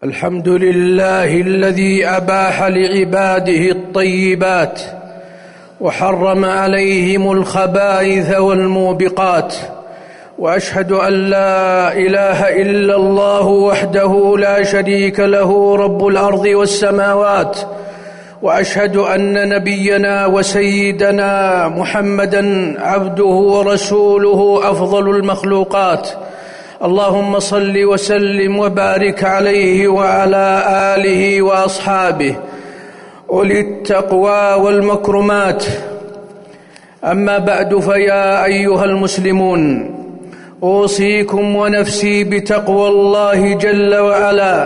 الحمد لله الذي أباح لعباده الطيبات وحرم عليهم الخبائث والموبقات، وأشهد أن لا إله إلا الله وحده لا شريك له رب الأرض والسماوات، وأشهد أن نبينا وسيدنا محمدًا عبده ورسوله أفضل المخلوقات. اللهم صل وسلم وبارك عليه وعلى آله وأصحابه أولي التقوى والمكرمات. أما بعد، فيا أيها المسلمون، أوصيكم ونفسي بتقوى الله جل وعلا،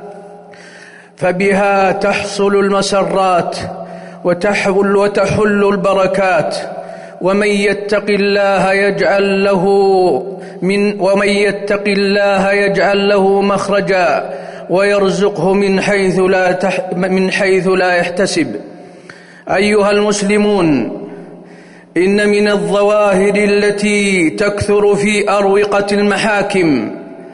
فبها تحصل المسرات وتحل البركات، ومن يتق الله يجعل له مخرجا ويرزقه من حيث لا يحتسب. أيها المسلمون، إن من الظواهر التي تكثر في أروقة المحاكم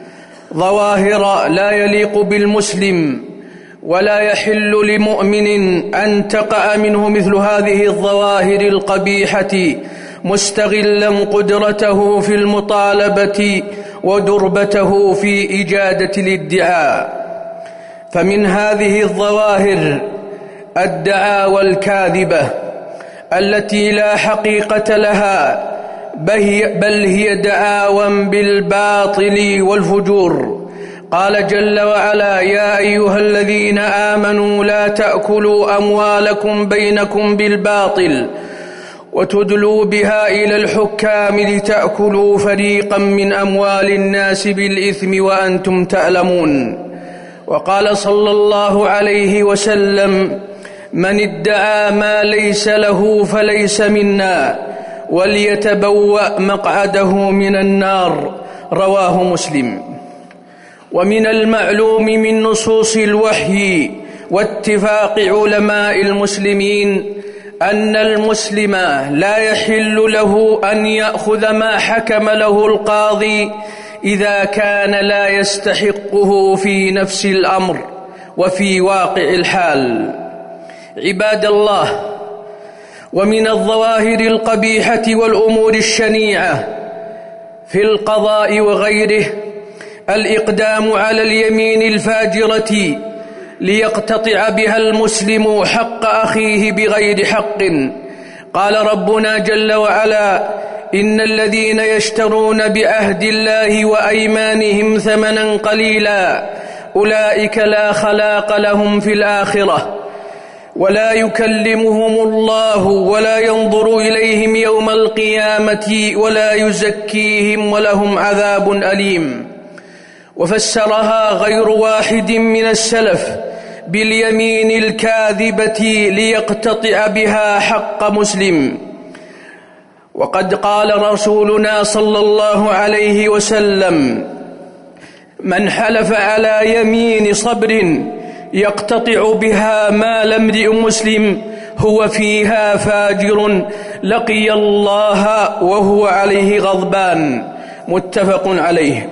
ظواهر لا يليق بالمسلم، ولا يحل لمؤمن أن تقع منه مثل هذه الظواهر القبيحة مستغلا قدرته في المطالبة ودربته في إجادة الادعاء. فمن هذه الظواهر الدعاوى الكاذبة التي لا حقيقة لها، بل هي دعاوى بالباطل والفجور. قال جل وعلا: يا أيها الذين آمنوا لا تأكلوا أموالكم بينكم بالباطل وتدلوا بها إلى الحكام لتأكلوا فريقا من أموال الناس بالإثم وأنتم تعلمون. وقال صلى الله عليه وسلم: من ادعى ما ليس له فليس منا، وليتبوأ مقعده من النار. رواه مسلم. ومن المعلوم من نصوص الوحي واتفاق علماء المسلمين أن المسلم لا يحل له أن يأخذ ما حكم له القاضي إذا كان لا يستحقه في نفس الأمر وفي واقع الحال. عباد الله، ومن الظواهر القبيحة والأمور الشنيعة في القضاء وغيره الإقدام على اليمين الفاجرة ليقتطع بها المسلم حق أخيه بغير حق. قال ربنا جل وعلا: إن الذين يشترون بعهد الله وأيمانهم ثمنا قليلا أولئك لا خلاق لهم في الآخرة، ولا يكلمهم الله ولا ينظر إليهم يوم القيامة ولا يزكيهم ولهم عذاب أليم. وفسرها غير واحد من السلف باليمين الكاذبة ليقتطع بها حق مسلم. وقد قال رسولنا صلى الله عليه وسلم: من حلف على يمين صبر يقتطع بها مال امرئ مسلم هو فيها فاجر لقي الله وهو عليه غضبان. متفق عليه.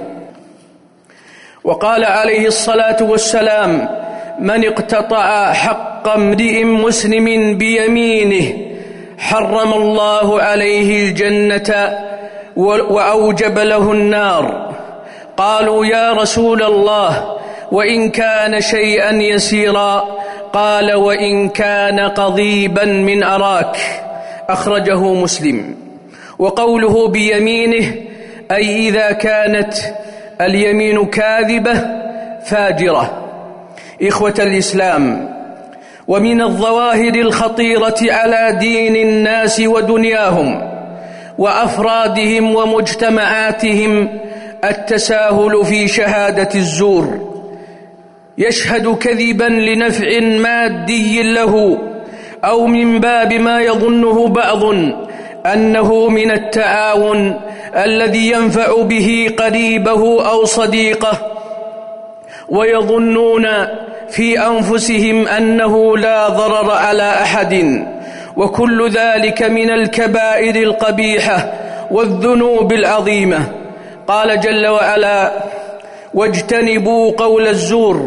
وقال عليه الصلاة والسلام: من اقتطع حق امرئ مسلم بيمينه حرم الله عليه الجنة وأوجب له النار. قالوا: يا رسول الله، وإن كان شيئا يسيرا؟ قال: وإن كان قضيبا من أراك. أخرجه مسلم. وقوله بيمينه أي إذا كانت اليمين كاذبة فاجرة. إخوة الإسلام، ومن الظواهر الخطيرة على دين الناس ودنياهم وأفرادهم ومجتمعاتهم التساهل في شهادة الزور. يشهد كذبا لنفع مادي له، أو من باب ما يظنه بعض أنه من التعاون الذي ينفع به قريبه أو صديقه، ويظنون في أنفسهم أنه لا ضرر على أحد. وكل ذلك من الكبائر القبيحة والذنوب العظيمة. قال جل وعلا: واجتنبوا قول الزور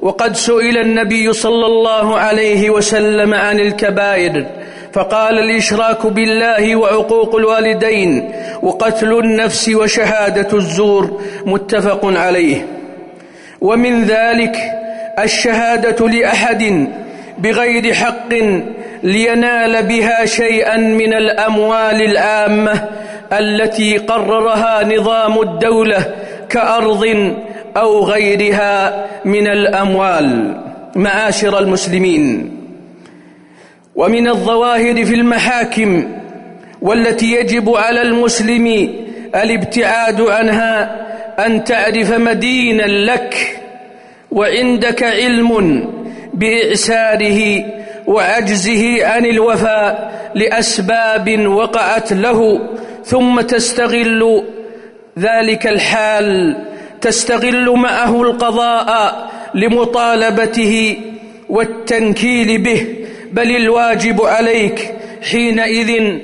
وقد سئل النبي صلى الله عليه وسلم عن الكبائر فقال: الإشراك بالله وعقوق الوالدين وقتل النفس وشهادة الزور، متفق عليه. ومن ذلك الشهادة لأحد بغير حق لينال بها شيئا من الأموال العامة التي قررها نظام الدولة كأرض أو غيرها من الأموال. معاشر المسلمين، ومن الظواهر في المحاكم والتي يجب على المسلم الابتعاد عنها أن تعرف مدينا لك وعندك علم بإعساره وعجزه عن الوفاء لأسباب وقعت له، ثم تستغل ذلك الحال، تستغل معه القضاء لمطالبته والتنكيل به، بل الواجب عليك حينئذ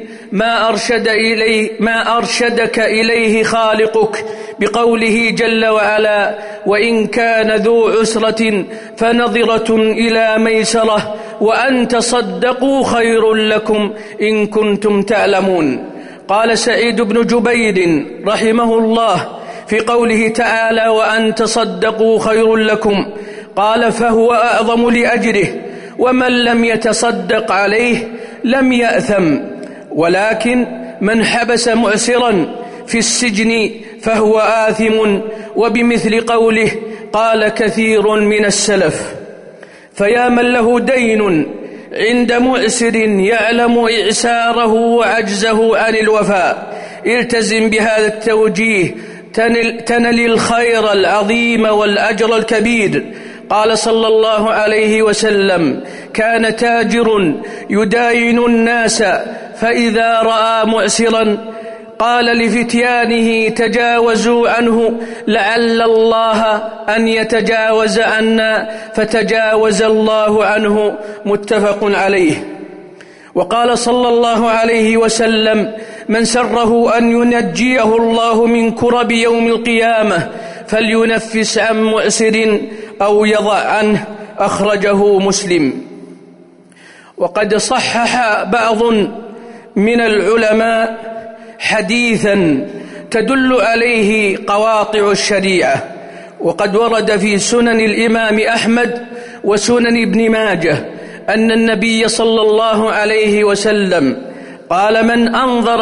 ما أرشدك إليه خالقك بقوله جل وعلا: وإن كان ذو عسرة فنظرة إلى ميسرة وأن تصدقوا خير لكم إن كنتم تعلمون. قال سعيد بن جبير رحمه الله في قوله تعالى: وأن تصدقوا خير لكم، قال: فهو أعظم لأجره، ومن لم يتصدق عليه لم يأثم، ولكن من حبس معسرا في السجن فهو آثم. وبمثل قوله قال كثير من السلف: فيا من له دين عند مؤسر يعلم إعساره وعجزه عن الوفاء، التزم بهذا التوجيه تنل الخير العظيم والأجر الكبير. قال صلى الله عليه وسلم: كان تاجر يداين الناس فإذا رأى معسرا قال لفتيانه: تجاوزوا عنه لعل الله أن يتجاوز عنا، فتجاوز الله عنه، متفق عليه. وقال صلى الله عليه وسلم: من سره أن ينجيه الله من كرب يوم القيامة فلينفس عن مؤسر أو يضع عنه، أخرجه مسلم. وقد صحح بعض من العلماء حديثا تدل عليه قواطع الشريعة، وقد ورد في سنن الإمام أحمد وسنن ابن ماجه أن النبي صلى الله عليه وسلم قال: من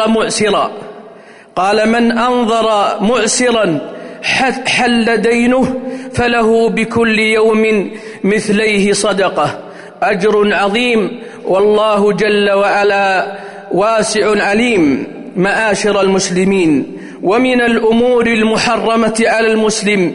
أنظر مؤسرا حل دينه فله بكل يوم مثليه صدقة، أجر عظيم، والله جل وعلا واسع عليم. معاشر المسلمين، ومن الأمور المحرمة على المسلم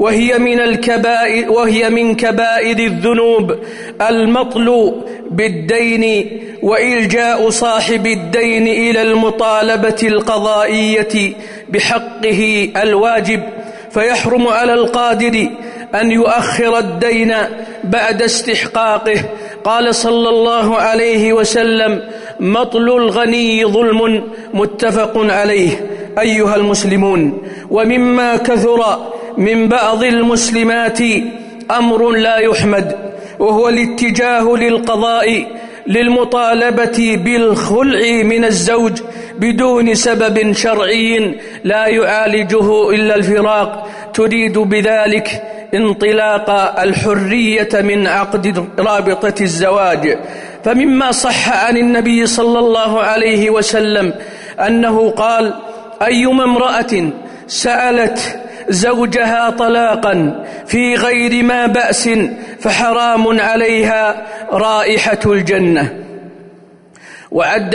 وهي من كبائر الذنوب المطل بالدين وإلجاء صاحب الدين إلى المطالبة القضائية بحقه الواجب، فيحرم على القادر أن يؤخر الدين بعد استحقاقه. قال صلى الله عليه وسلم: مطل الغني ظلم، متفق عليه. أيها المسلمون، ومما كثر من بعض المسلمات أمر لا يحمد، وهو الاتجاه للقضاء للمطالبة بالخلع من الزوج بدون سبب شرعي لا يعالجه إلا الفراق، تريد بذلك انطلاق الحرية من عقد رابطة الزواج. فمما صح عن النبي صلى الله عليه وسلم أنه قال: أيما امرأة سألت زوجها طلاقا في غير ما بأس فحرام عليها رائحة الجنة. وعد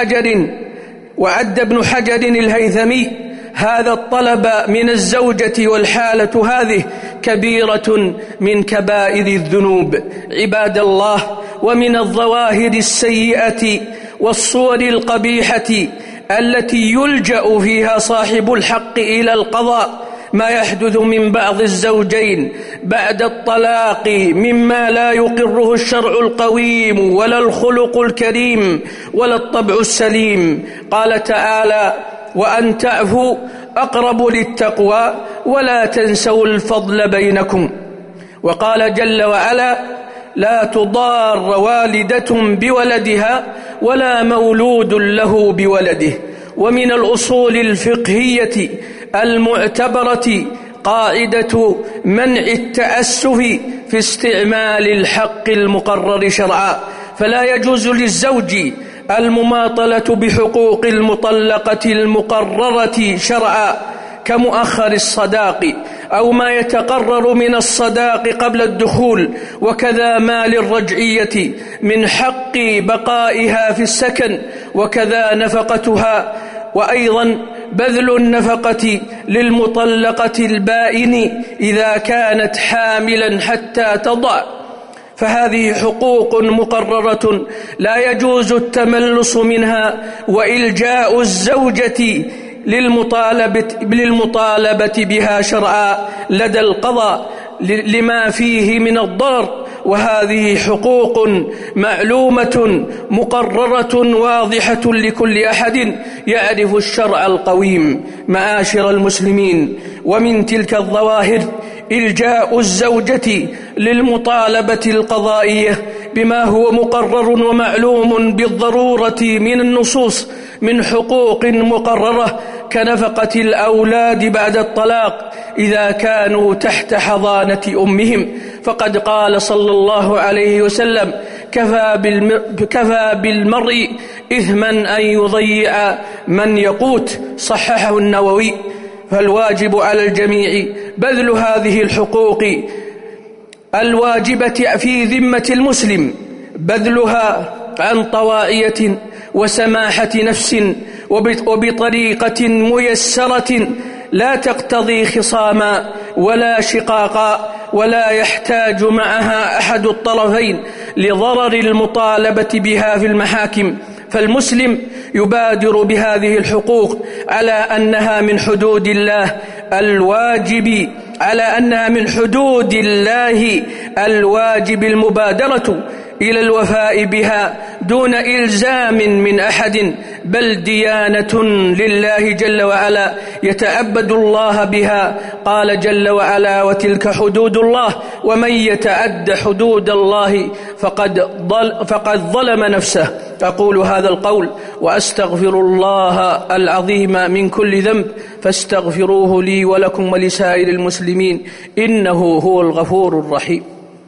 ابن حجر الهيثمي هذا الطلب من الزوجة والحالة هذه كبيرة من كبائر الذنوب. عباد الله، ومن الظواهر السيئة والصور القبيحة التي يلجأ فيها صاحب الحق إلى القضاء ما يحدث من بعض الزوجين بعد الطلاق مما لا يقره الشرع القويم ولا الخلق الكريم ولا الطبع السليم. قال تعالى: وأن تعفوا أقرب للتقوى ولا تنسوا الفضل بينكم. وقال جل وعلا: لا تضار والدة بولدها ولا مولود له بولده. ومن الأصول الفقهية المعتبرة قاعدة منع التأسف في استعمال الحق المقرر شرعا، فلا يجوز للزوج المماطلة بحقوق المطلقة المقررة شرعا كمؤخر الصداق أو ما يتقرر من الصداق قبل الدخول، وكذا ما للرجعية من حق بقائها في السكن، وكذا نفقتها، وأيضا بذل النفقة للمطلقة البائن إذا كانت حاملا حتى تضع، فهذه حقوق مقررة لا يجوز التملص منها وإلجاء الزوجة للمطالبة بها شرعا لدى القضاء لما فيه من الضرر، وهذه حقوق معلومة مقررة واضحة لكل أحد يعرف الشرع القويم. معاشر المسلمين، ومن تلك الظواهر إلجاء الزوجة للمطالبة القضائية بما هو مقرر ومعلوم بالضرورة من النصوص من حقوق مقررة كنفقة الأولاد بعد الطلاق إذا كانوا تحت حضانة أمهم، فقد قال صلى الله عليه وسلم: كفى بالمرء إثما أن يضيع من يقوت، صححه النووي. فالواجب على الجميع بذل هذه الحقوق الواجبة في ذمة المسلم، بذلها عن طواعية وسماحة نفس وبطريقة ميسرة لا تقتضي خصاما ولا شقاقا، ولا يحتاج معها أحد الطرفين لضرر المطالبة بها في المحاكم. فالمسلم يبادر بهذه الحقوق على أنها من حدود الله الواجب المبادرة إلى الوفاء بها دون إلزام من أحد، بل ديانة لله جل وعلا يتعبد الله بها. قال جل وعلا: وتلك حدود الله ومن يتعد حدود الله فقد ظلم نفسه. أقول هذا القول وأستغفر الله العظيم من كل ذنب، فاستغفروه لي ولكم ولسائر المسلمين، إنه هو الغفور الرحيم.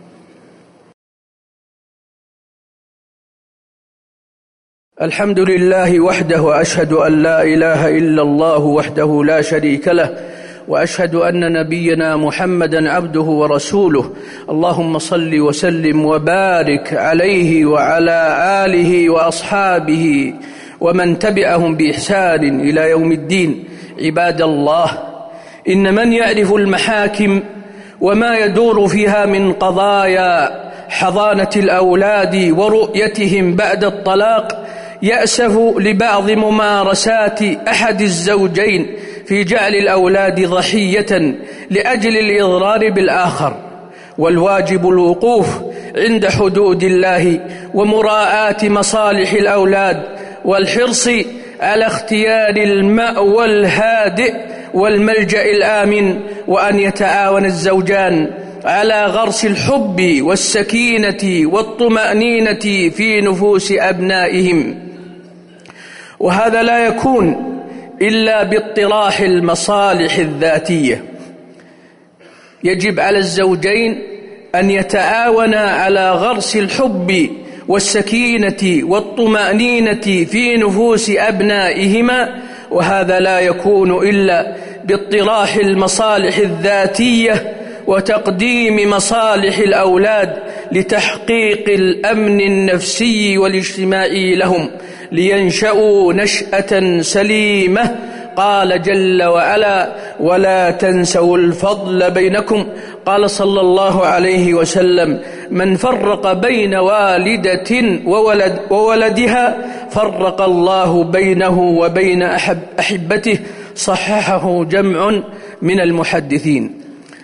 الحمد لله وحده، وأشهد أن لا إله إلا الله وحده لا شريك له، وأشهد أن نبينا محمدا عبده ورسوله. اللهم صل وسلم وبارك عليه وعلى آله وأصحابه ومن تبعهم بإحسان إلى يوم الدين. عباد الله، إن من يعرف المحاكم وما يدور فيها من قضايا حضانة الأولاد ورؤيتهم بعد الطلاق يأسف لبعض ممارسات أحد الزوجين في جعل الأولاد ضحية لأجل الإضرار بالآخر، والواجب الوقوف عند حدود الله ومراعاة مصالح الأولاد والحرص على اختيار المأوى الهادئ والملجأ الآمن، وأن يتعاون الزوجان على غرس الحب والسكينة والطمأنينة في نفوس أبنائهم، وهذا لا يكون إلا باطراح المصالح الذاتية. يجب على الزوجين أن يتعاونا على غرس الحب والسكينة والطمأنينة في نفوس أبنائهما، وهذا لا يكون إلا باطراح المصالح الذاتية وتقديم مصالح الأولاد لتحقيق الأمن النفسي والاجتماعي لهم لينشأوا نشأة سليمة. قال جل وعلا: ولا تنسوا الفضل بينكم. قال صلى الله عليه وسلم: من فرق بين والدة وولدها فرق الله بينه وبين أحبته، صححه جمع من المحدثين.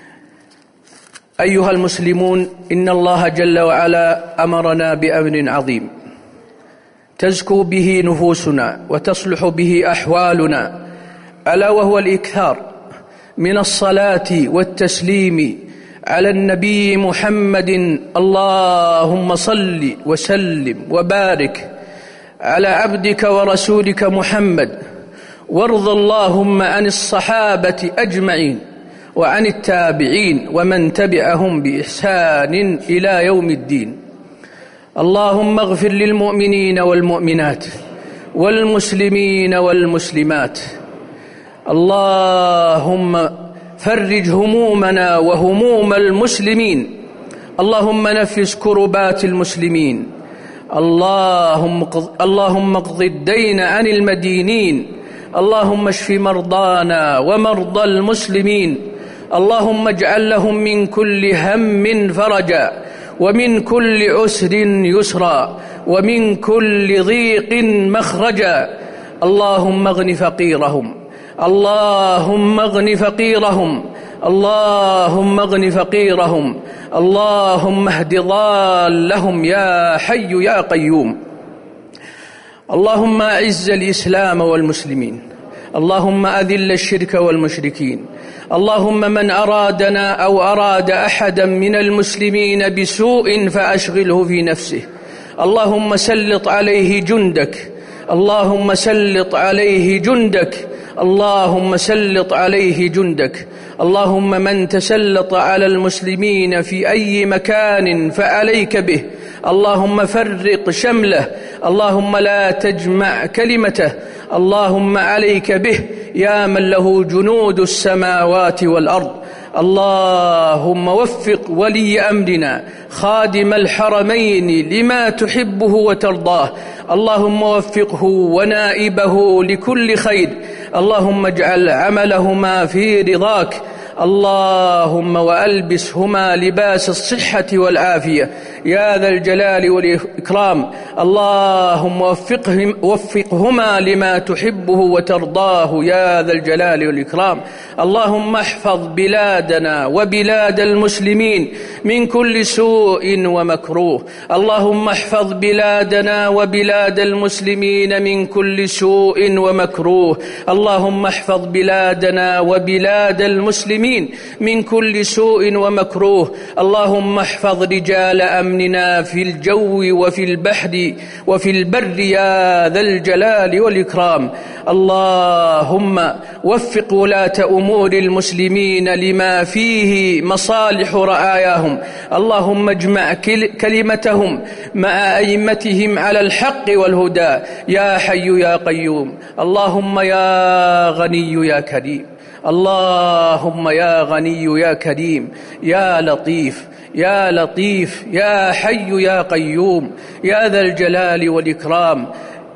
أيها المسلمون، إن الله جل وعلا أمرنا بأمر عظيم تزكو به نفوسنا وتصلح به أحوالنا، ألا وهو الإكثار من الصلاة والتسليم على النبي محمد. اللهم صل وسلم وبارك على عبدك ورسولك محمد، وارض اللهم عن الصحابة أجمعين وعن التابعين ومن تبعهم بإحسان إلى يوم الدين. اللهم اغفر للمؤمنين والمؤمنات والمسلمين والمسلمات. اللهم فرج همومنا وهموم المسلمين. اللهم نفس كربات المسلمين. اللهم اقض الدين عن المدينين. اللهم اشف مرضانا ومرضى المسلمين. اللهم اجعل لهم من كل هم فرجا، ومن كل عسر يسرا، ومن كل ضيق مخرجا. اللهم اغن فقيرهم. اللهم اغن فقيرهم. اللهم اغن فقيرهم. اللهم اهد ضالهم يا حي يا قيوم. اللهم أعز الإسلام والمسلمين. اللهم أذل الشرك والمشركين. اللهم من أرادنا أو أراد أحدا من المسلمين بسوء فأشغله في نفسه. اللهم سلط عليه جندك. اللهم سلط عليه جندك. اللهم سلط عليه جندك. اللهم من تسلط على المسلمين في أي مكان فعليك به. اللهم فرق شمله. اللهم لا تجمع كلمته. اللهم عليك به يا من له جنود السماوات والأرض. اللهم وفق ولي أمرنا خادم الحرمين لما تحبه وترضاه. اللهم وفقه ونائبه لكل خير. اللهم اجعل عملهما في رضاك. اللهم وألبسهما لباس الصحة والعافية يا ذا الجلال والإكرام. اللهم وفقهما لما تحبه وترضاه يا ذا الجلال والإكرام. اللهم احفظ بلادنا وبلاد المسلمين من كل سوء ومكروه. اللهم احفظ بلادنا وبلاد المسلمين من كل سوء ومكروه. اللهم احفظ بلادنا وبلاد المسلمين من كل سوء ومكروه. اللهم احفظ رجال أمننا في الجو وفي البحر وفي البر يا ذا الجلال والإكرام. اللهم وفق ولاة أمور المسلمين لما فيه مصالح رعاياهم. اللهم اجمع كلمتهم مع أئمتهم على الحق والهدى يا حي يا قيوم. اللهم يا غني يا كريم. اللهم يا غني يا كريم يا لطيف يا لطيف يا حي يا قيوم يا ذا الجلال والإكرام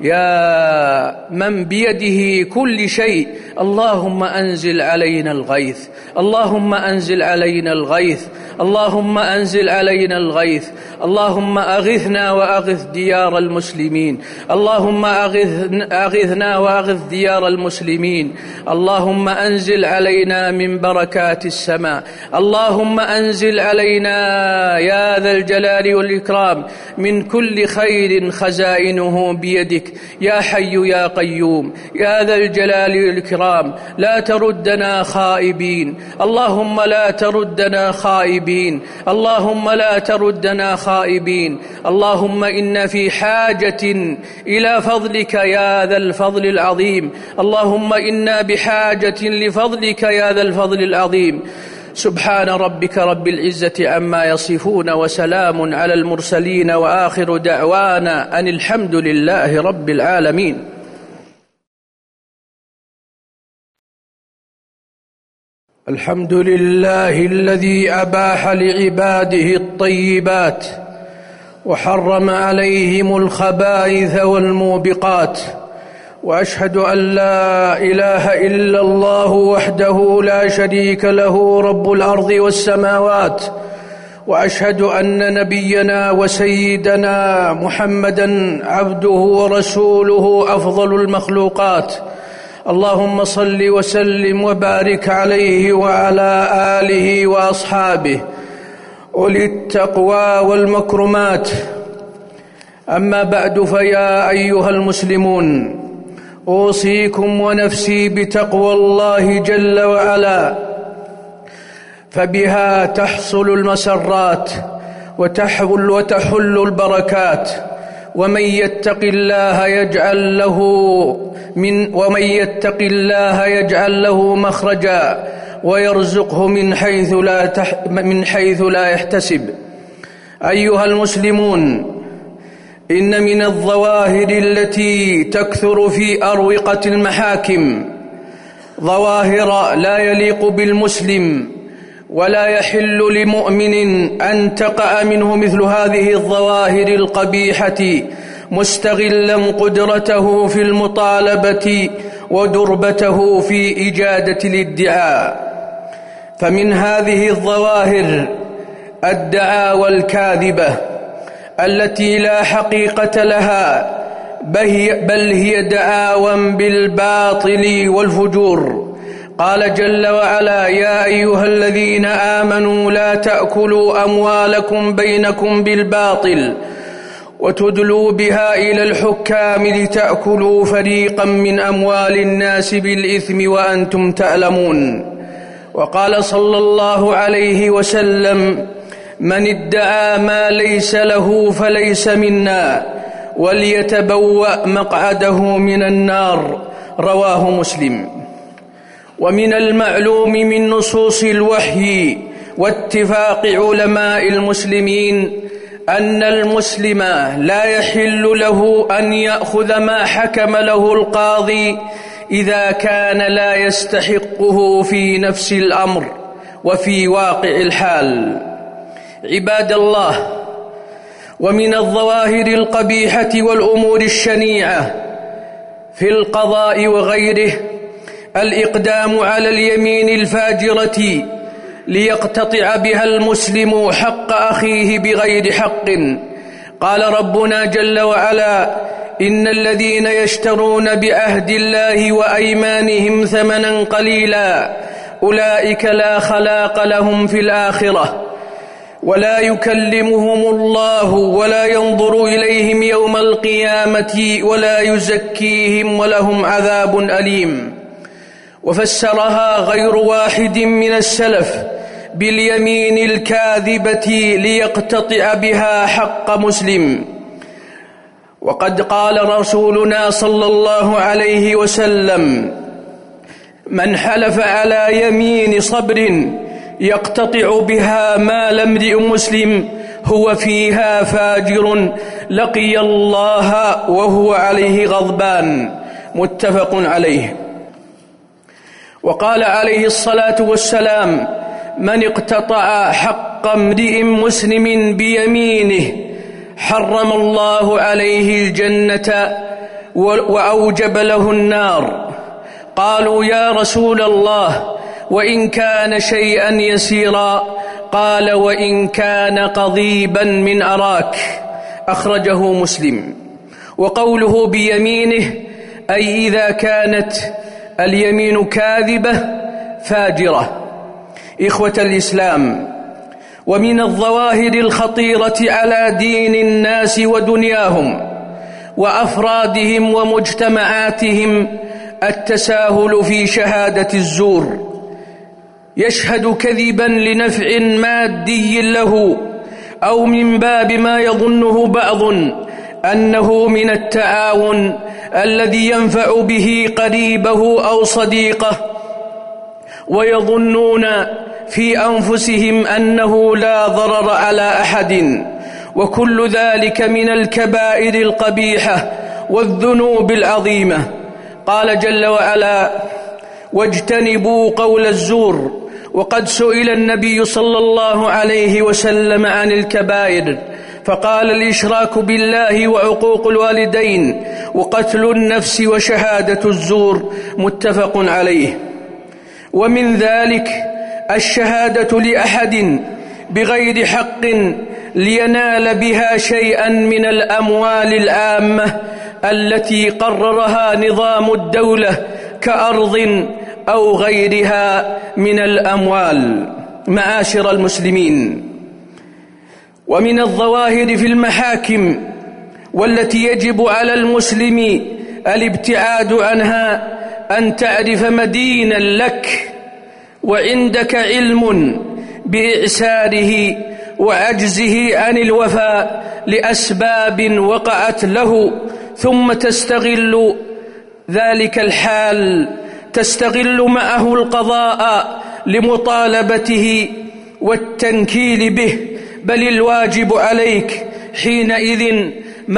يا من بيده كل شيء. اللهم أنزل علينا الغيث. اللهم أنزل علينا الغيث. اللهم أنزل علينا الغيث. اللهم أغثنا وأغث ديار المسلمين. اللهم أغثنا وأغث ديار المسلمين. اللهم أنزل علينا من بركات السماء. اللهم أنزل علينا يا ذا الجلال والإكرام من كل خير خزائنه بيدك يا حي يا قيوم يا ذا الجلال والإكرام. لا تردنا خائبين. اللهم لا تردنا خائبين. اللهم لا تردنا خائبين. اللهم إنا في حاجة إلى فضلك يا ذا الفضل العظيم. اللهم إنا بحاجة لفضلك يا ذا الفضل العظيم. سبحان ربك رب العزة عما يصفون وسلام على المرسلين وآخر دعوانا أن الحمد لله رب العالمين. الحمد لله الذي أباح لعباده الطيبات وحرم عليهم الخبائث والموبقات. وأشهد أن لا إله إلا الله وحده لا شريك له رب الأرض والسماوات. وأشهد أن نبينا وسيدنا محمدًا عبده ورسوله أفضل المخلوقات. اللهم صل وسلم وبارك عليه وعلى آله وأصحابه أولي التقوى والمكرمات. أما بعد، فيا أيها المسلمون، أوصيكم ونفسي بتقوى الله جل وعلا، فبها تحصل المسرات وتحل البركات، ومن يتق الله يجعل له مخرجا ويرزقه من حيث لا يحتسب. أيها المسلمون، إن من الظواهر التي تكثر في أروقة المحاكم ظواهر لا يليق بالمسلم ولا يحل لمؤمن أن تقع منه مثل هذه الظواهر القبيحة مستغلا قدرته في المطالبة ودربته في إجادة الادعاء. فمن هذه الظواهر الدعاوى الكاذبة التي لا حقيقة لها، بل هي دعاوى بالباطل والفجور. قال جل وعلا: يا أيها الذين آمنوا لا تأكلوا أموالكم بينكم بالباطل وتدلوا بها إلى الحكام لتأكلوا فريقا من أموال الناس بالإثم وأنتم تعلمون. وقال صلى الله عليه وسلم: من ادعى ما ليس له فليس منا وليتبوأ مقعده من النار. رواه مسلم. ومن المعلوم من نصوص الوحي واتفاق علماء المسلمين أن المسلم لا يحل له أن يأخذ ما حكم له القاضي إذا كان لا يستحقه في نفس الأمر وفي واقع الحال. عباد الله، ومن الظواهر القبيحة والأمور الشنيعة في القضاء وغيره الإقدام على اليمين الفاجرة ليقتطع بها المسلم حق أخيه بغير حق. قال ربنا جل وعلا: إن الذين يشترون بعهد الله وأيمانهم ثمنا قليلا أولئك لا خلاق لهم في الآخرة ولا يكلمهم الله ولا ينظر إليهم يوم القيامة ولا يزكيهم ولهم عذاب أليم. وفسرها غير واحد من السلف باليمين الكاذبة ليقتطع بها حق مسلم. وقد قال رسولنا صلى الله عليه وسلم: من حلف على يمين صبر يقتطع بها مال امرئ مسلم هو فيها فاجر لقي الله وهو عليه غضبان. متفق عليه. وقال عليه الصلاة والسلام: من اقتطع حق امرئ مسلم بيمينه حرم الله عليه الجنة وأوجب له النار. قالوا: يا رسول الله، وإن كان شيئا يسيرا؟ قال: وإن كان قضيبا من أراك. أخرجه مسلم. وقوله بيمينه أي إذا كانت اليمين كاذبة فاجرة. إخوة الإسلام، ومن الظواهر الخطيرة على دين الناس ودنياهم وأفرادهم ومجتمعاتهم التساهل في شهادة الزور. يشهد كذبا لنفع مادي له أو من باب ما يظنه بعض أنه من التعاون الذي ينفع به قريبه أو صديقه، ويظنون في أنفسهم أنه لا ضرر على أحد. وكل ذلك من الكبائر القبيحة والذنوب العظيمة. قال جل وعلا: واجتنبوا قول الزور. وقد سئل النبي صلى الله عليه وسلم عن الكبائر فقال: الإشراك بالله وعقوق الوالدين وقتل النفس وشهادة الزور. متفق عليه. ومن ذلك الشهادة لأحد بغير حق لينال بها شيئا من الأموال العامة التي قررها نظام الدولة كأرض أو غيرها من الأموال. معاشر المسلمين، ومن الظواهر في المحاكم والتي يجب على المسلم الابتعاد عنها أن تعرف مدينا لك وعندك علم بإعساره وعجزه عن الوفاء لأسباب وقعت له، ثم تستغل ذلك الحال، تستغل معه القضاء لمطالبته والتنكيل به. بل الواجب عليك حينئذ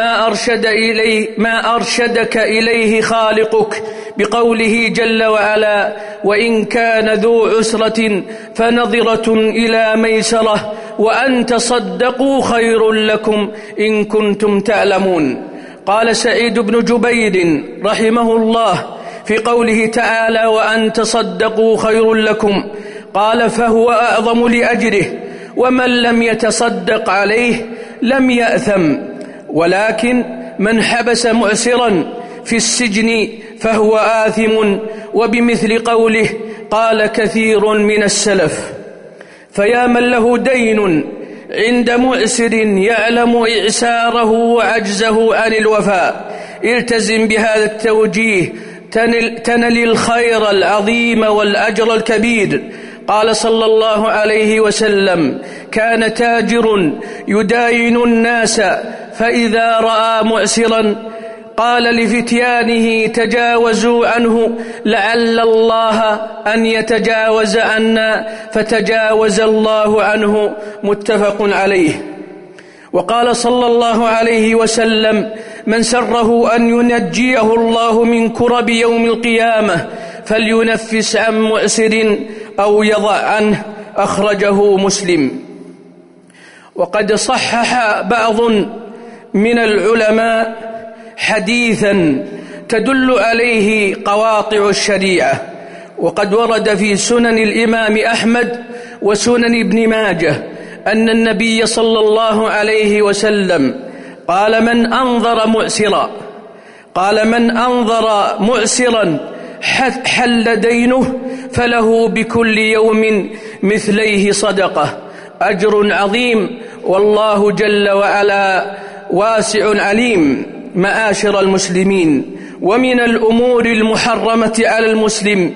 ما أرشدك إليه خالقك بقوله جل وعلا: وإن كان ذو عسرة فنظرة إلى ميسرة وأن تصدقوا خير لكم إن كنتم تعلمون. قال سعيد بن جبير رحمه الله في قوله تعالى: وأن تصدقوا خير لكم، قال: فهو أعظم لأجره، ومن لم يتصدق عليه لم يأثم، ولكن من حبس معسرا في السجن فهو آثم. وبمثل قوله قال كثير من السلف: فيا من له دين عند مؤسر يعلم إعساره وعجزه عن الوفاء، التزم بهذا التوجيه تنل الخير العظيم والأجر الكبير. قال صلى الله عليه وسلم: كان تاجر يداين الناس، فإذا رأى معسرا قال لفتيانه: تجاوزوا عنه لعل الله أن يتجاوز عنا، فتجاوز الله عنه. متفق عليه. وقال صلى الله عليه وسلم: من سره أن ينجيه الله من كرب يوم القيامة فلينفس عن مؤسر أو يضع عنه. أخرجه مسلم. وقد صحح بعض من العلماء حديثا تدل عليه قواطع الشريعة، وقد ورد في سنن الإمام أحمد وسنن ابن ماجه أن النبي صلى الله عليه وسلم قال: من أنظر مؤسرا حل دينه فله بكل يوم مثليه صدقة، أجر عظيم، والله جل وعلا واسع عليم. معاشر المسلمين، ومن الأمور المحرمة على المسلم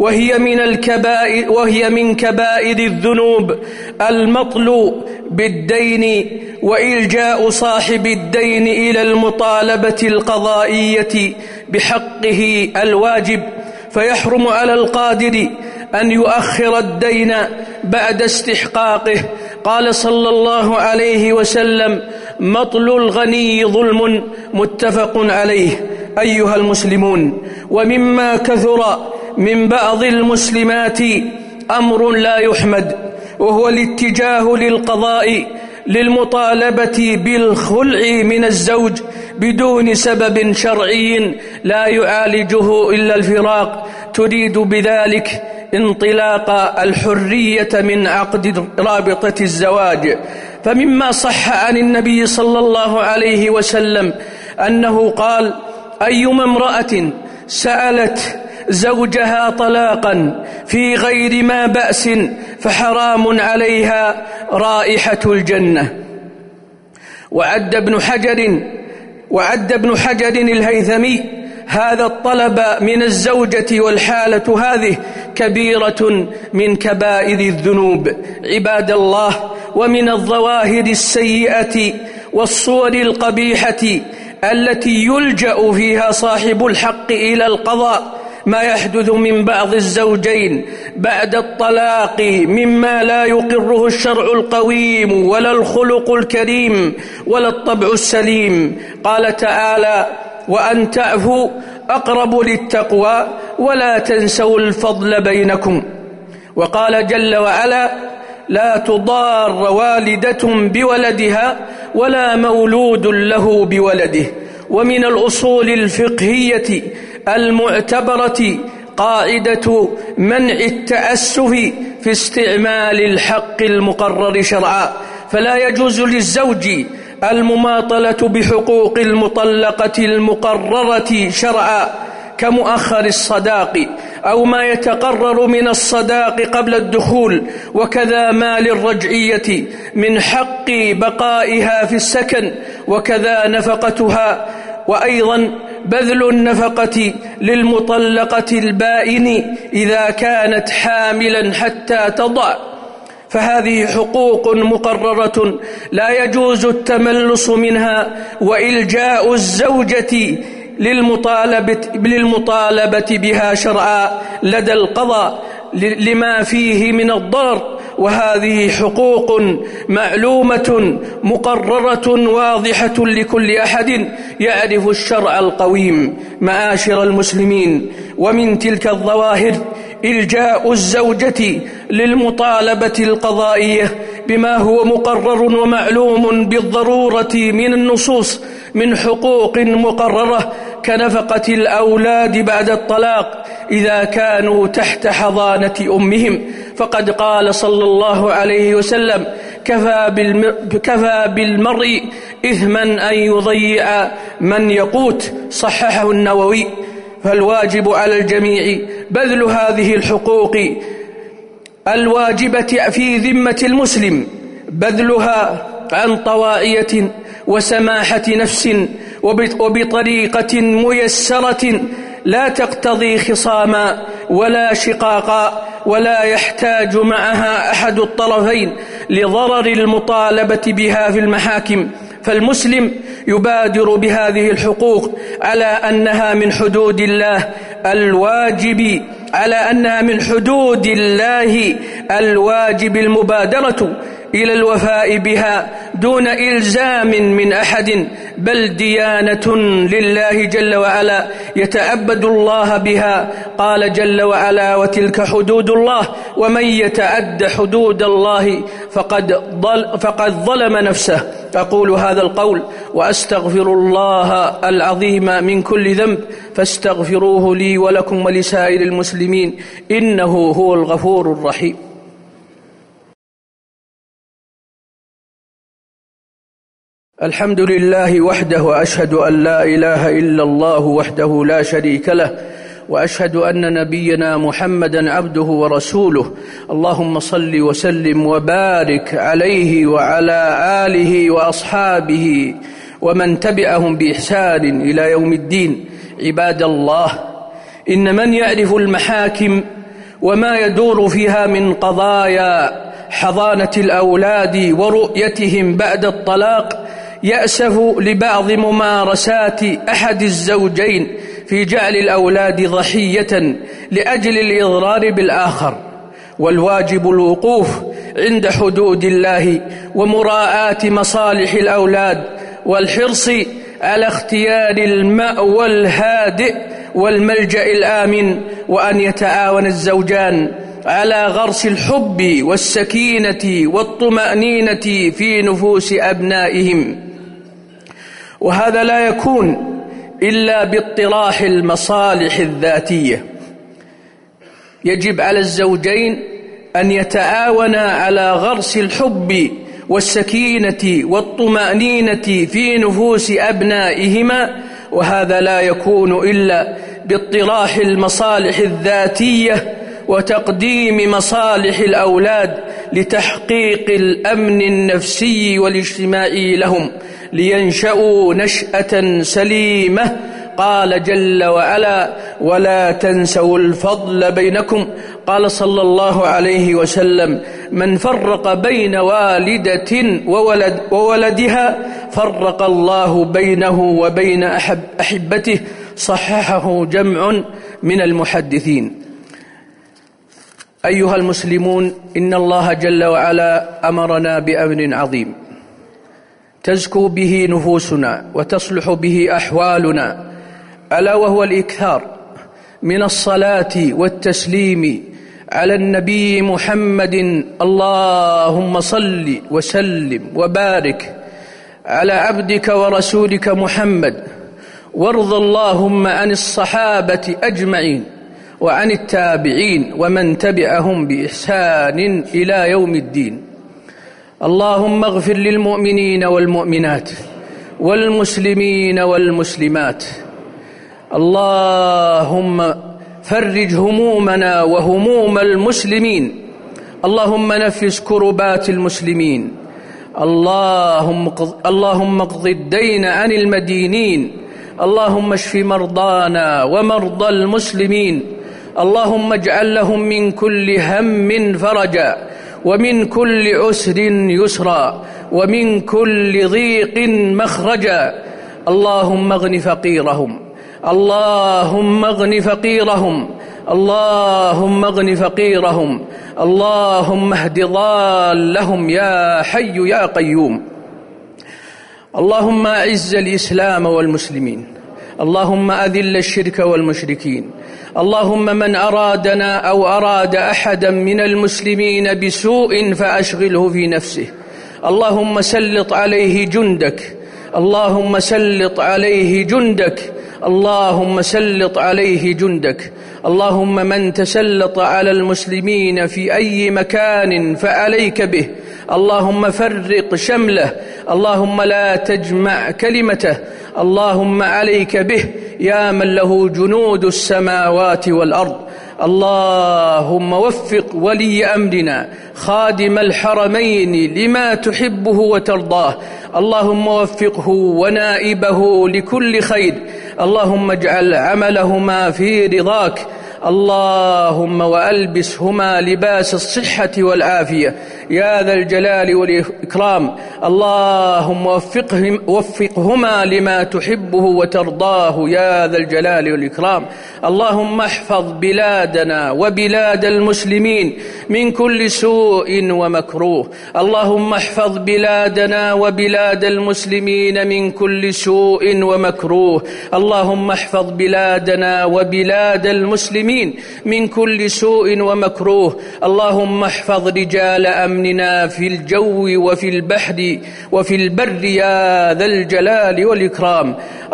وهي من كبائر الذنوب المطل بالدين وإلجاء صاحب الدين إلى المطالبة القضائية بحقه الواجب، فيحرم على القادر أن يؤخر الدين بعد استحقاقه. قال صلى الله عليه وسلم: مطل الغني ظلم. متفق عليه. أيها المسلمون، ومما كثر من بعض المسلمات أمر لا يحمد، وهو الاتجاه للقضاء للمطالبة بالخلع من الزوج بدون سبب شرعي لا يعالجه إلا الفراق، تريد بذلك انطلاق الحرية من عقد رابطة الزواج. فمما صح عن النبي صلى الله عليه وسلم أنه قال: أيما امرأة سألت زوجها طلاقا في غير ما بأس فحرام عليها رائحة الجنة. وعد ابن حجر الهيثمي هذا الطلب من الزوجة والحالة هذه كبيرة من كبائر الذنوب. عباد الله، ومن الظواهر السيئة والصور القبيحة التي يلجأ فيها صاحب الحق إلى القضاء ما يحدث من بعض الزوجين بعد الطلاق مما لا يقره الشرع القويم ولا الخلق الكريم ولا الطبع السليم. قال تعالى: وأن تعفوا أقرب للتقوى ولا تنسوا الفضل بينكم. وقال جل وعلا: لا تضار والدة بولدها ولا مولود له بولده. ومن الأصول الفقهية المعتبرة قاعدة منع التأسف في استعمال الحق المقرر شرعا، فلا يجوز للزوج المماطلة بحقوق المطلقة المقررة شرعا كمؤخر الصداق أو ما يتقرر من الصداق قبل الدخول، وكذا ما للرجعية من حق بقائها في السكن، وكذا نفقتها، وأيضا بذل النفقة للمطلقة البائن إذا كانت حاملا حتى تضع. فهذه حقوق مقررة لا يجوز التملص منها، وإلجاء الزوجة للمطالبة بها شرعا لدى القضاء لما فيه من الضرر. وهذه حقوق معلومة مقررة واضحة لكل أحد يعرف الشرع القويم. معاشر المسلمين، ومن تلك الظواهر إلجاء الزوجة للمطالبة القضائية بما هو مقرر ومعلوم بالضرورة من النصوص من حقوق مقررة كنفقة الأولاد بعد الطلاق إذا كانوا تحت حضانة أمهم، فقد قال صلى الله عليه وسلم: كفى بالمرء إثما أن يضيع من يقوت. صححه النووي. فالواجب على الجميع بذل هذه الحقوق الواجبة في ذمة المسلم، بذلها عن طواعية وسماحة نفس وبطريقة ميسرة لا تقتضي خصاما ولا شقاقا، ولا يحتاج معها أحد الطرفين لضرر المطالبة بها في المحاكم. فالمسلم يبادر بهذه الحقوق على أنها من حدود الله الواجب المبادرة إلى الوفاء بها دون إلزام من أحد، بل ديانة لله جل وعلا يتعبد الله بها. قال جل وعلا: وتلك حدود الله ومن يتعد حدود الله فقد ظلم نفسه. أقول هذا القول وأستغفر الله العظيم من كل ذنب، فاستغفروه لي ولكم ولسائر المسلمين، إنه هو الغفور الرحيم. الحمد لله وحده، وأشهد أن لا إله إلا الله وحده لا شريك له، وأشهد أن نبينا محمدا عبده ورسوله. اللهم صل وسلم وبارك عليه وعلى آله وأصحابه ومن تبعهم بإحسان إلى يوم الدين. عباد الله، إن من يعرف المحاكم وما يدور فيها من قضايا حضانة الأولاد ورؤيتهم بعد الطلاق يأسف لبعض ممارسات أحد الزوجين في جعل الأولاد ضحية لأجل الإضرار بالآخر. والواجب الوقوف عند حدود الله ومراعاة مصالح الأولاد، والحرص على اختيار المأوى الهادئ والملجأ الآمن، وأن يتعاون الزوجان على غرس الحب والسكينة والطمأنينة في نفوس أبنائهم. وهذا لا يكون إلا باطراح المصالح الذاتية. يجب على الزوجين أن يتعاونا على غرس الحب والسكينة والطمأنينة في نفوس أبنائهما، وهذا لا يكون إلا باطراح المصالح الذاتية وتقديم مصالح الأولاد لتحقيق الأمن النفسي والاجتماعي لهم لينشأوا نشأة سليمة. قال جل وعلا: ولا تنسوا الفضل بينكم. قال صلى الله عليه وسلم: من فرق بين والدة وولدها فرق الله بينه وبين أحبته. صححه جمع من المحدثين. أيها المسلمون، إن الله جل وعلا أمرنا بأمر عظيم تزكو به نفوسنا وتصلح به أحوالنا، ألا وهو الإكثار من الصلاة والتسليم على النبي محمد. اللهم صل وسلم وبارك على عبدك ورسولك محمد، وارض اللهم عن الصحابة أجمعين وعن التابعين ومن تبعهم بإحسان إلى يوم الدين. اللهم اغفر للمؤمنين والمؤمنات والمسلمين والمسلمات. اللهم فرج همومنا وهموم المسلمين. اللهم نفس كربات المسلمين. اللهم اقض الدين عن المدينين. اللهم اشف مرضانا ومرضى المسلمين. اللهم اجعل لهم من كل هم فرجا ومن كل عسر يسرا، ومن كل ضيق مخرجا. اللهم اغن فقيرهم، اللهم اغن فقيرهم، اللهم اغن فقيرهم، اللهم اهد ضالهم يا حي يا قيوم. اللهم أعز الإسلام والمسلمين، اللهم أذل الشرك والمشركين. اللهم من أرادنا أو أراد أحدا من المسلمين بسوء فأشغله في نفسه. اللهم سلط عليه جندك، اللهم سلط عليه جندك، اللهم سلط عليه جندك. اللهم من تسلط على المسلمين في أي مكان فعليك به، اللهم فرق شمله، اللهم لا تجمع كلمته. اللهم عليك به يا من له جنود السماوات والأرض. اللهم وفق ولي أمرنا خادم الحرمين لما تحبه وترضاه، اللهم وفقه ونائبه لكل خير، اللهم اجعل عملهما في رضاك، اللهم وألبسهما لباس الصحة والعافية يا ذا الجلال والإكرام. اللهم وفقهما لما تحبه وترضاه يا ذا الجلال والإكرام. اللهم احفظ بلادنا وبلاد المسلمين من كل سوء ومكروه، اللهم احفظ بلادنا وبلاد المسلمين من كل سوء ومكروه، اللهم احفظ بلادنا وبلاد المسلمين من كل سوء ومكروه. اللهم احفظ رجال أمننا في الجو وفي البحر وفي البر يا ذا الجلال والإكرام.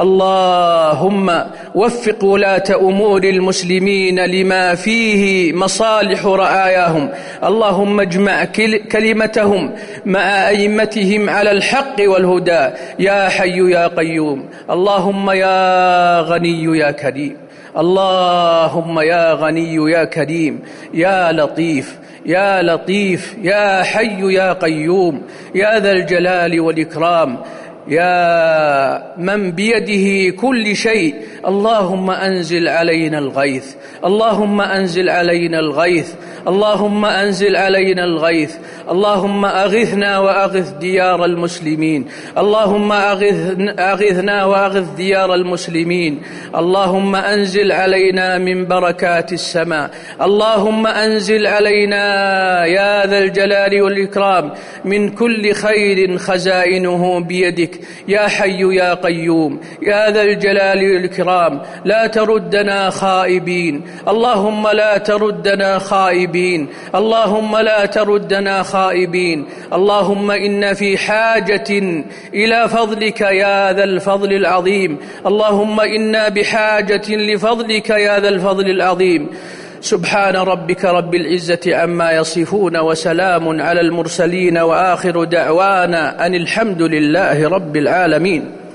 اللهم وفق ولاة أمور المسلمين لما فيه مصالح رعاياهم، اللهم اجمع كلمتهم مع أئمتهم على الحق والهدى يا حي يا قيوم. اللهم يا غني يا كريم، اللهم يا غني يا كريم يا لطيف يا لطيف يا حي يا قيوم يا ذا الجلال والإكرام، يا من بيده كل شيء. اللهم أنزل علينا الغيث، اللهم أنزل علينا الغيث، اللهم أنزل علينا الغيث. اللهم أغثنا وأغث ديار المسلمين، اللهم أغثنا وأغث ديار المسلمين. اللهم أنزل علينا من بركات السماء، اللهم أنزل علينا يا ذا الجلال والإكرام من كل خير خزائنه بيدك يا حي يا قيوم يا ذا الجلال والإكرام. لا تردنا خائبين، اللهم لا تردنا خائبين، اللهم لا تردنا خائبين. اللهم إنا في حاجة إلى فضلك يا ذا الفضل العظيم، اللهم إنا بحاجة لفضلك يا ذا الفضل العظيم. سبحان ربك رب العزة عما يصفون، وسلام على المرسلين، وآخر دعوانا أن الحمد لله رب العالمين.